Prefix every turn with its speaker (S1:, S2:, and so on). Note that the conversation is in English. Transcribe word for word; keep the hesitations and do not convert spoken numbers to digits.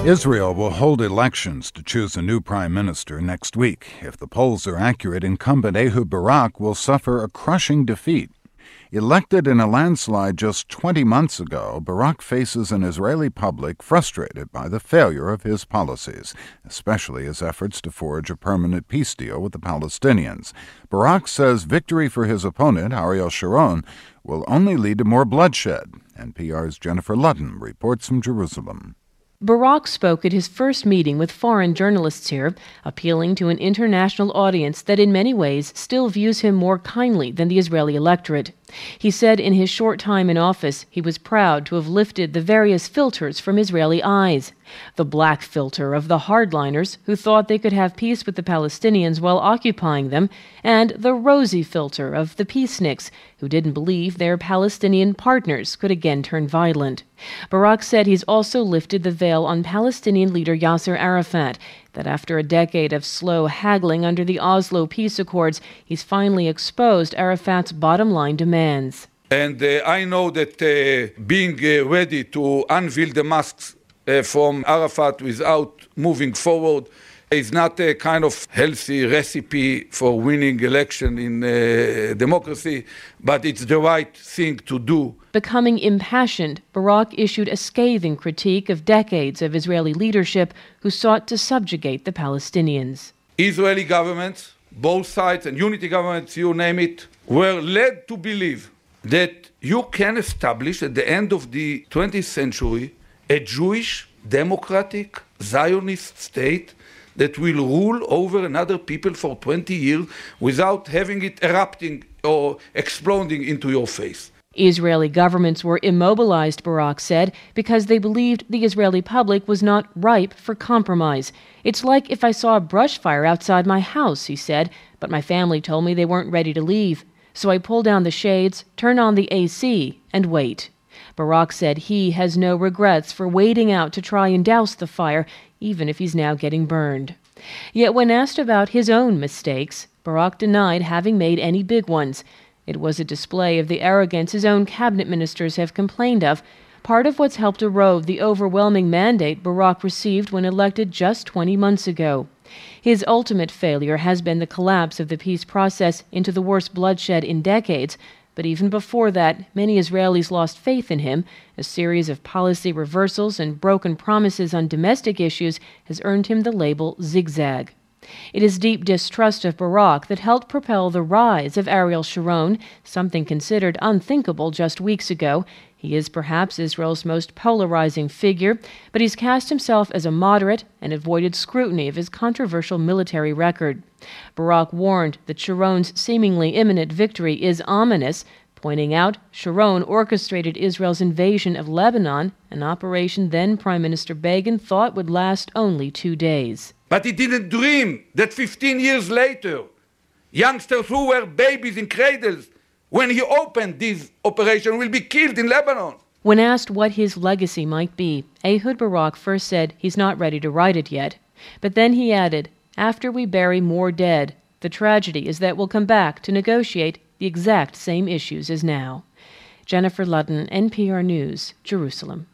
S1: Israel will hold elections to choose a new prime minister next week. If the polls are accurate, incumbent Ehud Barak will suffer a crushing defeat. Elected in a landslide just twenty months ago, Barak faces an Israeli public frustrated by the failure of his policies, especially his efforts to forge a permanent peace deal with the Palestinians. Barak says victory for his opponent, Ariel Sharon, will only lead to more bloodshed. N P R's Jennifer Ludden reports from Jerusalem.
S2: Barak spoke at his first meeting with foreign journalists here, appealing to an international audience that in many ways still views him more kindly than the Israeli electorate. He said in his short time in office he was proud to have lifted the various filters from Israeli eyes. The black filter of the hardliners who thought they could have peace with the Palestinians while occupying them, and the rosy filter of the peaceniks who didn't believe their Palestinian partners could again turn violent. Barak said he's also lifted the veil on Palestinian leader Yasser Arafat, that after a decade of slow haggling under the Oslo peace accords, he's finally exposed Arafat's bottom-line demands.
S3: And uh, I know that uh, being uh, ready to unveil the masks uh, from Arafat without moving forward is not a kind of healthy recipe for winning election in uh, democracy, but it's the right thing to do.
S2: Becoming impassioned, Barak issued a scathing critique of decades of Israeli leadership who sought to subjugate the Palestinians.
S3: Israeli governments, both sides, and unity governments, you name it, were led to believe that you can establish at the end of the twentieth century a Jewish, democratic, Zionist state that will rule over another people for twenty years without having it erupting or exploding into your face.
S2: Israeli governments were immobilized, Barak said, because they believed the Israeli public was not ripe for compromise. It's like if I saw a brush fire outside my house, he said, but my family told me they weren't ready to leave. So I pull down the shades, turn on the A C, and wait. Barak said he has no regrets for waiting out to try and douse the fire, even if he's now getting burned. Yet when asked about his own mistakes, Barak denied having made any big ones. It was a display of the arrogance his own cabinet ministers have complained of, part of what's helped erode the overwhelming mandate Barak received when elected just twenty months ago. His ultimate failure has been the collapse of the peace process into the worst bloodshed in decades, but even before that, many Israelis lost faith in him. A series of policy reversals and broken promises on domestic issues has earned him the label zigzag. It is deep distrust of Barak that helped propel the rise of Ariel Sharon, something considered unthinkable just weeks ago. He is perhaps Israel's most polarizing figure, but he's cast himself as a moderate and avoided scrutiny of his controversial military record. Barak warned that Sharon's seemingly imminent victory is ominous, pointing out Sharon orchestrated Israel's invasion of Lebanon, an operation then Prime Minister Begin thought would last only two days.
S3: But he didn't dream that fifteen years later, youngsters who were babies in cradles, when he opened this operation, will be killed in Lebanon.
S2: When asked what his legacy might be, Ehud Barak first said he's not ready to write it yet. But then he added, after we bury more dead, the tragedy is that we'll come back to negotiate the exact same issues as now. Jennifer Ludden, N P R News, Jerusalem.